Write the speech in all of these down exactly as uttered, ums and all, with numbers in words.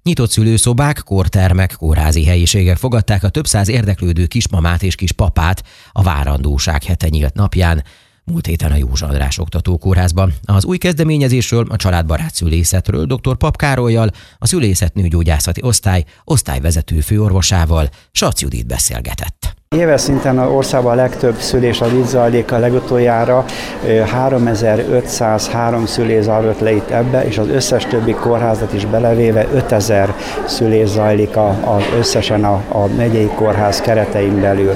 Nyitott szülőszobák, kórtermek, kórházi helyiségek fogadták a több száz érdeklődő kismamát és kispapát a várandóság hete nyílt napján, múlt héten a Józsa András Oktatókórházban. Az új kezdeményezésről, a családbarát szülészetről dr. Papp Károlyal, a szülészetnőgyógyászati osztály osztályvezető főorvosával, Sac Judit beszélgetett. Éves szinten az országban a legtöbb szülés az itt zajlik, a legutoljára háromezer-ötszázhárom szülés zajlott le itt ebbe, és az összes többi kórházat is belevéve ötezer szülés zajlik a, a, összesen a, a megyei kórház keretein belül.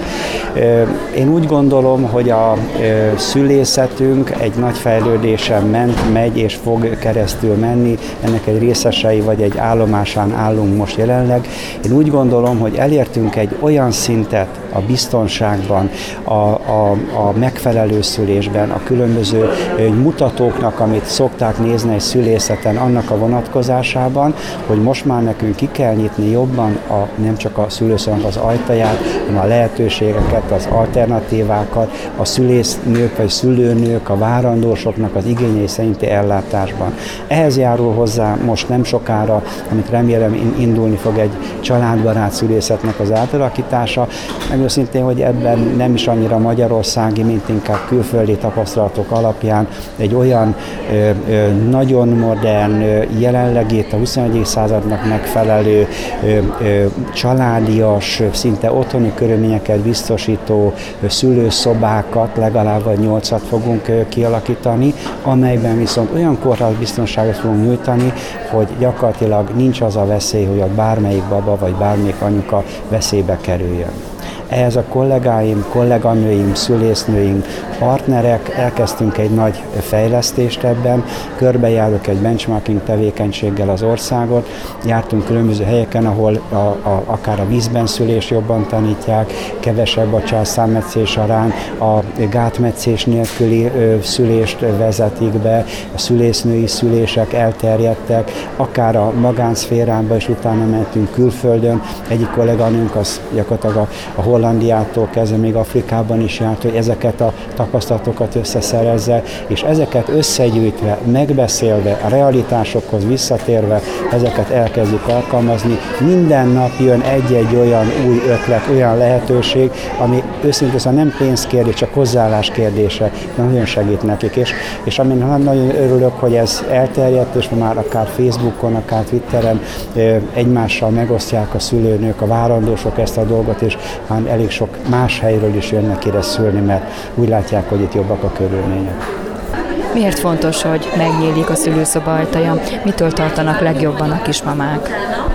Én úgy gondolom, hogy a szülészetünk egy nagy fejlődésen ment, megy és fog keresztül menni, ennek egy részesei vagy egy állomásán állunk most jelenleg. Én úgy gondolom, hogy elértünk egy olyan szintet a biztonságban, a, a, a megfelelő szülésben, a különböző mutatóknak, amit szokták nézni egy szülészeten, annak a vonatkozásában, hogy most már nekünk ki kell nyitni jobban a, nem csak a szülőszobának az ajtaját, hanem a lehetőségeket, az alternatívákat, a szülésznők vagy szülőnők, a várandósoknak az igényei szerinti ellátásban. Ehhez járul hozzá most nem sokára, amit remélem indulni fog, egy családbarát szülészetnek az átalakítása, meg őszintén, hogy ebben nem is annyira magyarországi, mint inkább külföldi tapasztalatok alapján egy olyan ö, ö, nagyon modern, ö, jelenlegét a huszonegyedik századnak megfelelő, ö, ö, családias, szinte otthoni körülményeket biztosító ö, szülőszobákat, legalább vagy nyolcat fogunk ö, kialakítani, amelyben viszont olyan kórházbiztonságot fogunk nyújtani, hogy gyakorlatilag nincs az a veszély, hogy a bármelyik baba vagy bármelyik anyuka veszélybe kerüljön. Ehhez a kollégáim, kolléganőim, szülésznőim, partnerek, elkezdtünk egy nagy fejlesztést ebben, körbejárjuk egy benchmarking tevékenységgel az országot, jártunk különböző helyeken, ahol a, a, akár a vízben szülés jobban tanítják, kevesebb a császármetszés arány, a gátmetszés nélküli ö, szülést vezetik be, a szülésznői szülések elterjedtek, akár a magánszférában is utána mentünk külföldön, egyik kolléganőnk az gyakorlatilag a, a Hollandiától kezdve még Afrikában is járt, hogy ezeket a tapasztalatokat összeszerezze, és ezeket összegyűjtve, megbeszélve, a realitásokhoz visszatérve, ezeket elkezdjük alkalmazni. Minden nap jön egy-egy olyan új ötlet, olyan lehetőség, ami őszintén szóval nem pénzkérdés, csak hozzáállás kérdése, de nagyon segít nekik. És, és amin nagyon örülök, hogy ez elterjedt, és már akár Facebookon, akár Twitteren egymással megosztják a szülőnők, a várandósok ezt a dolgot, és már elég sok más helyről is jönnek ide szülni, mert úgy látják, hogy itt jobbak a körülmények. Miért fontos, hogy megnyílik a szülőszoba ajtaja? Mitől tartanak legjobban a kismamák?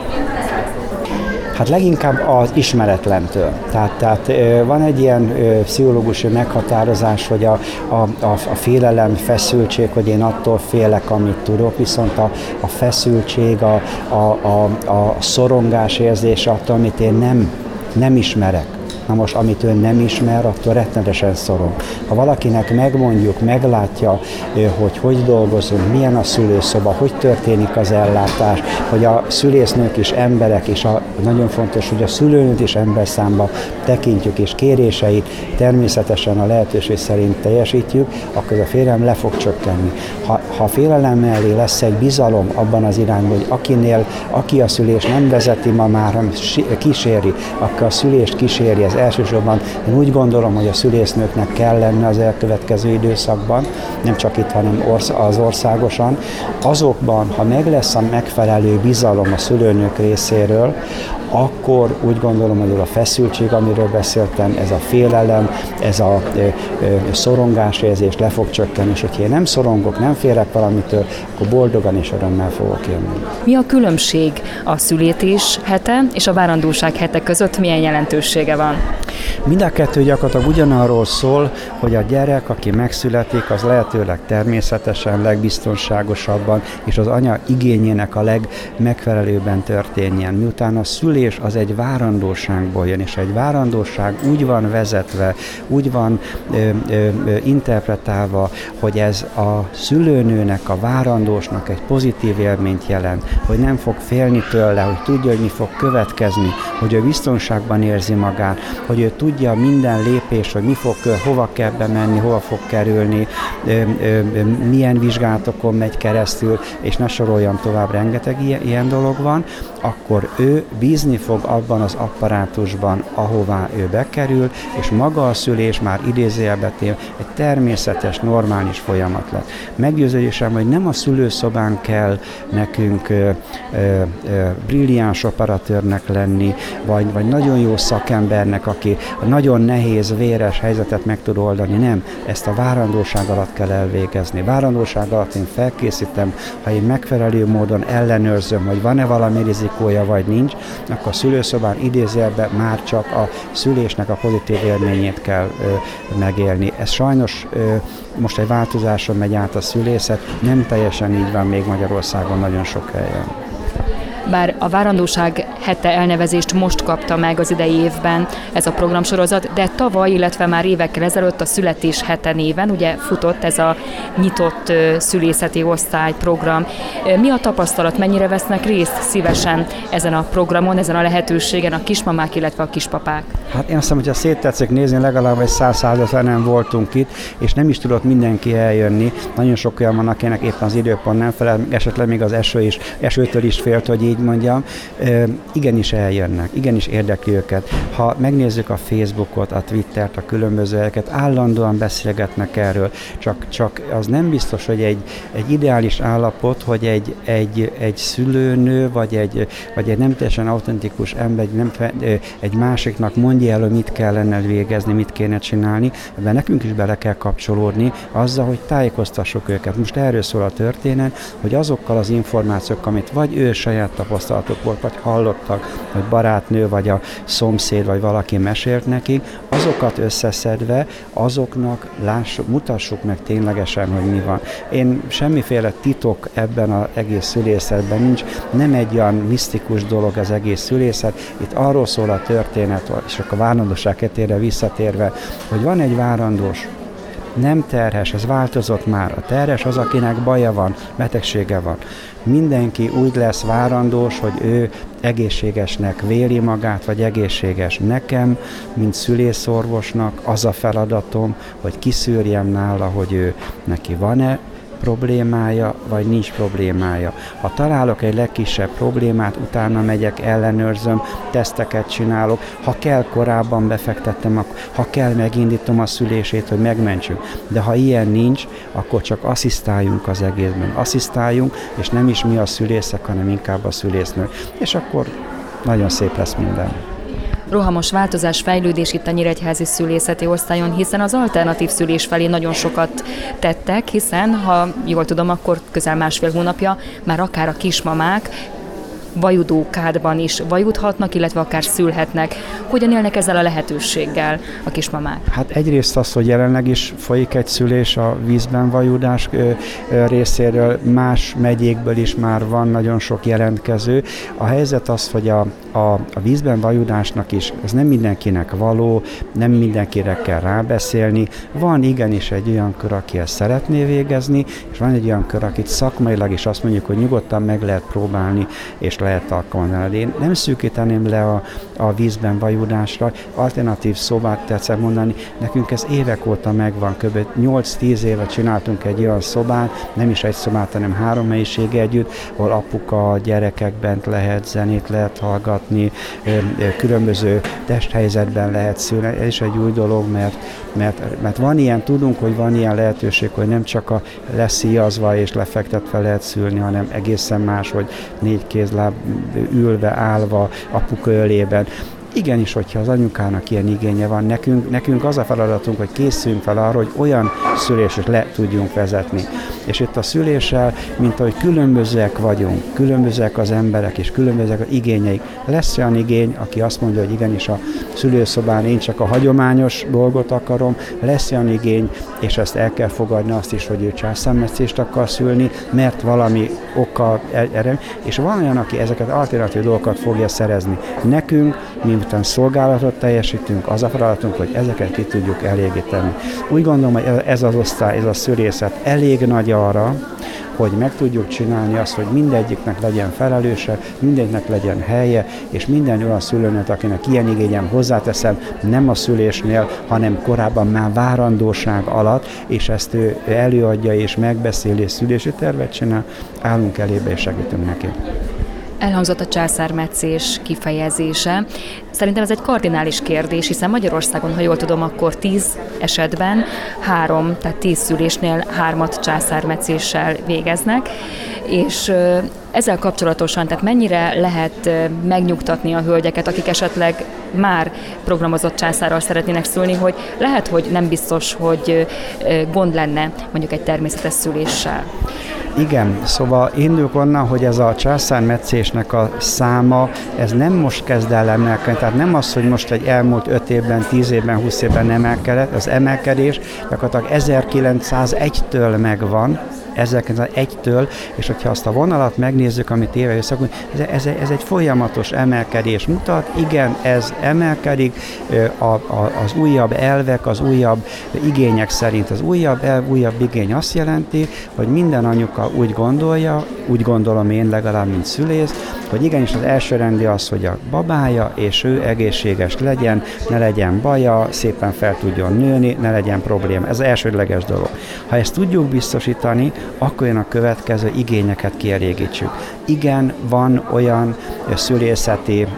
Hát leginkább az ismeretlentől. Tehát, tehát van egy ilyen pszichológusi meghatározás, hogy a, a, a, a félelem, feszültség, hogy én attól félek, amit tudok, viszont a, a feszültség, a, a, a, a szorongás érzése attól, amit én nem, nem ismerek. Na most, amit ő nem ismer, attól rettenetesen szorong. Ha valakinek megmondjuk, meglátja, hogy hogy dolgozunk, milyen a szülőszoba, hogy történik az ellátás, hogy a szülésznők is emberek, és a, nagyon fontos, hogy a szülőnőt is emberszámba tekintjük, és kéréseit természetesen a lehetőség szerint teljesítjük, akkor a félelem le fog csökkenni. Ha, ha a félelem mellé lesz egy bizalom abban az irányban, hogy akinél, aki a szülés nem vezeti ma már, hanem kíséri, akkor a szülést kíséri, ez elsősorban én úgy gondolom, hogy a szülésznőknek kell lenni az elkövetkező időszakban, nem csak itt, hanem az országosan. Azokban, ha meg lesz a megfelelő bizalom a szülőnők részéről, akkor úgy gondolom, hogy a feszültség, amiről beszéltem, ez a félelem, ez a ö, ö, szorongásérzés le fog csökkenni, és hogyha én nem szorongok, nem félek valamitől, akkor boldogan és örömmel fogok jönni. Mi a különbség a születés hete és a várandóság hete között, milyen jelentősége van? Mind a kettő gyakorlatilag ugyanarról szól, hogy a gyerek, aki megszületik, az lehetőleg természetesen, legbiztonságosabban, és az anya igényének a legmegfelelőbben történjen. Miután a szülés az egy várandóságból jön, és egy várandóság úgy van vezetve, úgy van ö, ö, interpretálva, hogy ez a szülőnőnek, a várandósnak egy pozitív élményt jelent, hogy nem fog félni tőle, hogy tudja, hogy mi fog következni, hogy ő biztonságban érzi magát, hogy ő tudja minden lépés lépés, hogy mi fog, hova kell bemenni, hova fog kerülni, milyen vizsgálatokon megy keresztül, és ne soroljam tovább, rengeteg ilyen, ilyen dolog van, akkor ő bízni fog abban az apparátusban, ahová ő bekerül, és maga a szülés már idézőjelbe téve egy természetes, normális folyamat lett. Meggyőződésem, hogy nem a szülőszobán kell nekünk ö, ö, ö, brilliáns operatőrnek lenni, vagy, vagy nagyon jó szakembernek, aki nagyon nehéz, véres helyzetet meg tud oldani. Nem, ezt a várandóság alatt kell elvégezni. Várandóság alatt én felkészítem, ha én megfelelő módon ellenőrzöm, hogy van-e valami rizikója, vagy nincs, akkor a szülőszobán idézőjelben már csak a szülésnek a pozitív élményét kell ö, megélni. Ez sajnos ö, most egy változáson megy át a szülészet, nem teljesen így van még Magyarországon nagyon sok helyen. Bár a várandóság hete elnevezést most kapta meg az idei évben ez a programsorozat, de tavaly, illetve már évekkel ezelőtt a születés hete néven ugye futott ez a nyitott szülészeti osztály program. Mi a tapasztalat, mennyire vesznek részt szívesen ezen a programon, ezen a lehetőségen a kismamák, illetve a kispapák? Hát én azt hiszem, hogyha széttetszik nézni, legalább egy száz-százötvenen voltunk itt, és nem is tudott mindenki eljönni. Nagyon sok olyan van, akinek éppen az időpont nem felel, esetleg még az eső is, esőtől is félt, hogy így mondjam. E, igenis eljönnek, igenis érdekli őket. Ha megnézzük a Facebookot, a Twittert, a különböző helyeket, állandóan beszélgetnek erről, csak, csak az nem biztos, hogy egy, egy ideális állapot, hogy egy, egy, egy szülőnő, vagy egy, vagy egy nem teljesen autentikus ember, egy, nem, egy másiknak mondja el, hogy mit kellene végezni, mit kéne csinálni, ebben nekünk is bele kell kapcsolódni azzal, hogy tájékoztassuk őket. Most erről szól a történet, hogy azokkal az információkkal, amit vagy ő saját tapasztalatok volt, vagy hallottak, vagy barátnő, vagy a szomszéd, vagy valaki mesélt nekik, azokat összeszedve, azoknak lássuk, mutassuk meg ténylegesen, hogy mi van. Én semmiféle titok ebben az egész szülészetben nincs, nem egy olyan misztikus dolog az egész szülészet, itt arról szól a történet, és akkor a várandóság hetére visszatérve, hogy van egy várandós, nem terhes, ez változott már. A terhes az, akinek baja van, betegsége van. Mindenki úgy lesz várandós, hogy ő egészségesnek véli magát, vagy egészséges. Nekem, mint szülészorvosnak az a feladatom, hogy kiszűrjem nála, hogy ő neki van-e problémája, vagy nincs problémája. Ha találok egy legkisebb problémát, utána megyek, ellenőrzöm, teszteket csinálok, ha kell korábban befektettem, ha kell megindítom a szülését, hogy megmentsük. De ha ilyen nincs, akkor csak asszisztáljunk az egészben. Asszisztáljunk, és nem is mi a szülészek, hanem inkább a szülésznők. És akkor nagyon szép lesz minden. Rohamos változás, fejlődés itt a nyíregyházi szülészeti osztályon, hiszen az alternatív szülés felé nagyon sokat tettek, hiszen, ha jól tudom, akkor közel másfél hónapja már akár a kismamák vajudókádban is vajudhatnak, illetve akár szülhetnek. Hogyan élnek ezzel a lehetőséggel a kismamák? Hát egyrészt az, hogy jelenleg is folyik egy szülés a vízben vajudás részéről, más megyékből is már van nagyon sok jelentkező. A helyzet az, hogy a, a, a vízben vajudásnak is, ez nem mindenkinek való, nem mindenkire kell rábeszélni. Van igenis egy olyan kör, aki ezt szeretné végezni, és van egy olyan kör, akit szakmailag is azt mondjuk, hogy nyugodtan meg lehet próbálni, és lehet alkalmazni. Én nem szűkíteném le a, a vízben vajudásra, alternatív szobát tetszett mondani, nekünk ez évek óta megvan, kb. nyolc-tíz éve csináltunk egy olyan szobát, nem is egy szobát, hanem három helyiség együtt, ahol apuka, gyerekek bent lehet, zenét lehet hallgatni, különböző testhelyzetben lehet szülni. Ez is egy új dolog, mert, mert, mert van ilyen, tudunk, hogy van ilyen lehetőség, hogy nem csak a leszíjazva és lefektetve lehet szülni, hanem egészen más, hogy négy kézláb ülve, állva, apuka ölében. Igenis, hogyha az anyukának ilyen igénye van, nekünk, nekünk az a feladatunk, hogy készüljünk fel arra, hogy olyan szülésre le tudjunk vezetni. És itt a szüléssel, mint ahogy különbözőek vagyunk, különbözőek az emberek, és különbözőek az igényeik. Lesz olyan igény, aki azt mondja, hogy igenis a szülőszobán én csak a hagyományos dolgot akarom, lesz olyan igény, és ezt el kell fogadni azt is, hogy ő császármetszést akar szülni, mert valami oka erre, és van olyan, aki ezeket alternatív dolgokat fogja szerezni. Nekünk, miután szolgálatot teljesítünk, az a feladatunk, hogy ezeket ki tudjuk elégíteni. Úgy gondolom, hogy ez az osztály, ez a szülészet elég nagy arra, hogy meg tudjuk csinálni azt, hogy mindegyiknek legyen felelőse, mindegyiknek legyen helye, és minden olyan szülőnőt, akinek ilyen igényem, hozzáteszem, nem a szülésnél, hanem korábban már várandóság alatt, és ezt ő előadja és megbeszéli, és szülési tervet csinál, állunk elébe és segítünk neki. Elhangzott a császármetszés kifejezése. Szerintem ez egy kardinális kérdés, hiszen Magyarországon, ha jól tudom, akkor tíz esetben három, tehát tíz szülésnél hármat császármetszéssel végeznek, és ezzel kapcsolatosan, tehát mennyire lehet megnyugtatni a hölgyeket, akik esetleg már programozott császárral szeretnének szülni, hogy lehet, hogy nem biztos, hogy gond lenne mondjuk egy természetes szüléssel. Igen, szóval induljuk onnan, hogy ez a császármetszésnek a száma, ez nem most kezd el emelkedni, tehát nem az, hogy most egy elmúlt öt évben, tíz évben, húsz évben emelkedett, az emelkedés gyakorlatilag ezerkilencszázegytől megvan, ezerkilencszázegytől, és hogyha azt a vonalat megnézzük, amit éve összeakunk, ez, ez, ez egy folyamatos emelkedés mutat, igen, ez emelkedik, a, a, az újabb elvek, az újabb igények szerint az újabb elv, újabb igény azt jelenti, hogy minden anyuka úgy gondolja, úgy gondolom én legalább, mint szülész, hogy igenis az elsőrendi az, hogy a babája és ő egészséges legyen, ne legyen baja, szépen fel tudjon nőni, ne legyen probléma. Ez az elsődleges dolog. Ha ezt tudjuk biztosítani, akkor jön a következő, igényeket kielégítsük. Igen, van olyan szülészeti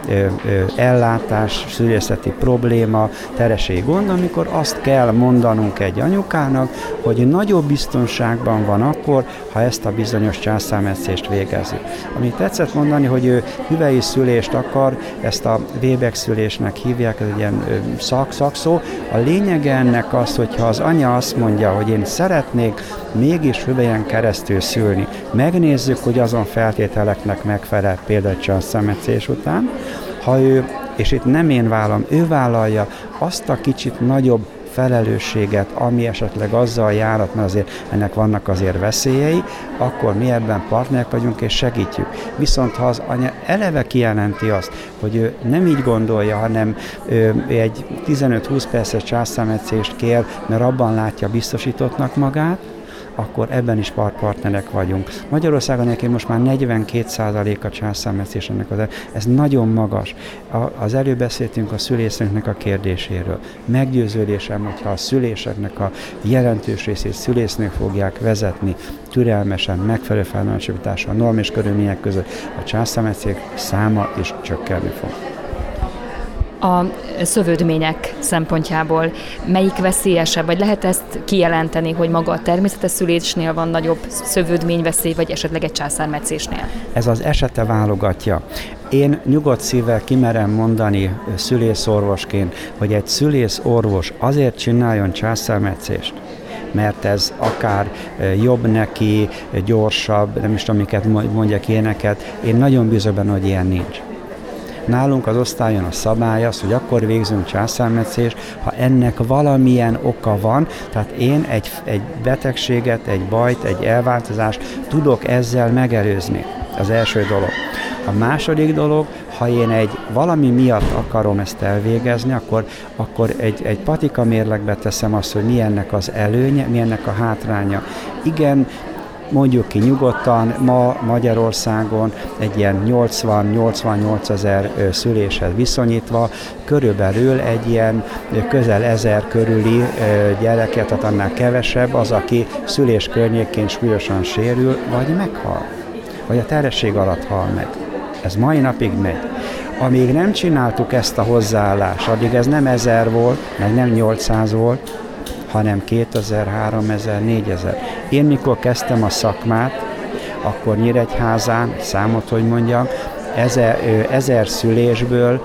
ellátás, szülészeti probléma, terhességi gond, amikor azt kell mondanunk egy anyukának, hogy nagyobb biztonságban van akkor, ha ezt a bizonyos császármetszést végezzük. Amit tetszett mondani, hogy ő hüvely szülést akar, ezt a Weber szülésnek hívják, ez egy ilyen szak, szakszó. A lényege ennek az, hogyha az anya azt mondja, hogy én szeretnék mégis hüvelyen keresztül szülni. Megnézzük, hogy azon feltételeknek megfelel például császármetszés után. Ha ő, és itt nem én vállalom, ő vállalja azt a kicsit nagyobb felelősséget, ami esetleg azzal járat, mert azért ennek vannak azért veszélyei, akkor mi ebben partnerek vagyunk és segítjük. Viszont ha az anya eleve kijelenti azt, hogy ő nem így gondolja, hanem ő egy tizenöt-húsz perces császármetszést kér, mert abban látja biztosítottnak magát, akkor ebben is partnerek vagyunk. Magyarországon egyébként most már negyvenkét százalék a császármetszés ennek az, ez nagyon magas. Az előbb beszéltünk a szülészeknek a kérdéséről. Meggyőződésem, hogyha a szüléseknek a jelentős részét szülésznők fogják vezetni, türelmesen, megfelelő felnőttségtással, norm és körülmények között, a császármetszés száma is csökkenni fog. A szövődmények szempontjából melyik veszélyesebb, vagy lehet ezt kijelenteni, hogy maga a természetes szülésnél van nagyobb szövődményveszély, vagy esetleg egy császármetszésnél? Ez az esete válogatja. Én nyugodt szívvel kimerem mondani szülészorvosként, hogy egy szülészorvos azért csináljon császármetszést, mert ez akár jobb neki, gyorsabb, nem is tudom, amiket mondjak éneket. Én nagyon bízom benne, hogy ilyen nincs. Nálunk az osztályon a szabály az, hogy akkor végzünk császármetszést, ha ennek valamilyen oka van, tehát én egy, egy betegséget, egy bajt, egy elváltozást tudok ezzel megelőzni. Az első dolog. A második dolog, ha én egy valami miatt akarom ezt elvégezni, akkor, akkor egy, egy patika mérlegbe teszem azt, hogy mi ennek az előnye, mi ennek a hátránya. Igen, mondjuk ki nyugodtan, ma Magyarországon egy ilyen nyolcvan-nyolcvannyolc ezer szüléshez viszonyítva, körülbelül egy ilyen közel ezer körüli gyereket, tehát annál kevesebb az, aki szülés környékén súlyosan sérül, vagy meghal, vagy a terhesség alatt hal meg. Ez mai napig megy. Amíg nem csináltuk ezt a hozzáállást, addig ez nem ezer volt, meg nem nyolcszáz volt, hanem kétezer, háromezer, négyezer. Én mikor kezdtem a szakmát, akkor Nyíregyházán, számot, hogy mondjam, ezer, ezer szülésből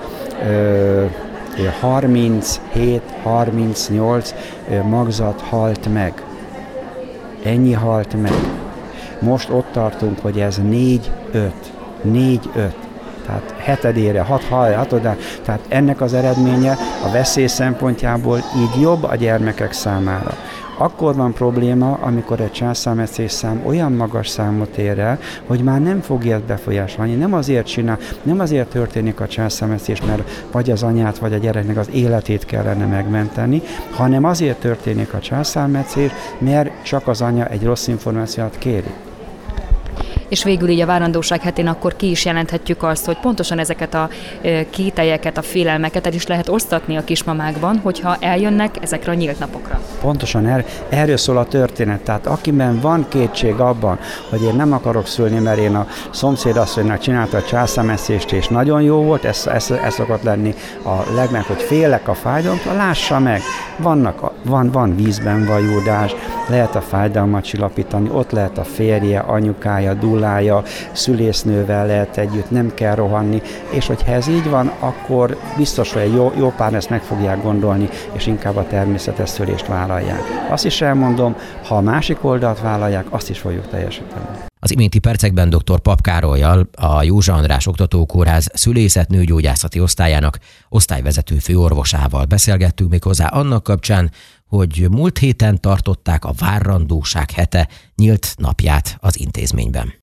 harminchét-harmincnyolc magzat halt meg. Ennyi halt meg. Most ott tartunk, hogy ez négy-öt. négy-öt. Tehát hetedére, hat, hatodán, tehát ennek az eredménye a veszély szempontjából így jobb a gyermekek számára. Akkor van probléma, amikor egy császármetszés szám olyan magas számot ér el, hogy már nem fog ilyet befolyásolni. Nem azért csinál, nem azért történik a császármetszés, mert vagy az anyát, vagy a gyereknek az életét kellene megmenteni, hanem azért történik a császármetszés, mert csak az anya egy rossz információt kéri. És végül így a várandóság hetén akkor ki is jelenthetjük azt, hogy pontosan ezeket a kételyeket, a félelmeket el is lehet osztatni a kismamákban, hogyha eljönnek ezekre a nyílt napokra. Pontosan er, erről szól a történet. Tehát akiben van kétség abban, hogy én nem akarok szülni, mert én a szomszédasszonynak csinálta a császármetszést, és nagyon jó volt, ez, ez, ez szokott lenni a legmeg, hogy félek a fájdalomtól, lássa meg. Vannak, van, van vízben vajúdás, lehet a fájdalmat csillapítani, ott lehet a férje, anyukája, dulája, szülésznővel lehet együtt, nem kell rohanni, és hogyha ez így van, akkor biztos, hogy egy jó, jó pár ezt meg fogják gondolni, és inkább a természetes szülést vállalják. Azt is elmondom, ha a másik oldalt vállalják, azt is fogjuk teljesíteni. Az iménti percekben dr. Papp Károllyal, a Józsa András Oktatókórház szülészet-nőgyógyászati osztályának osztályvezető főorvosával beszélgettünk méghozzá annak kapcsán, hogy múlt héten tartották a várandóság hete nyílt napját az intézményben.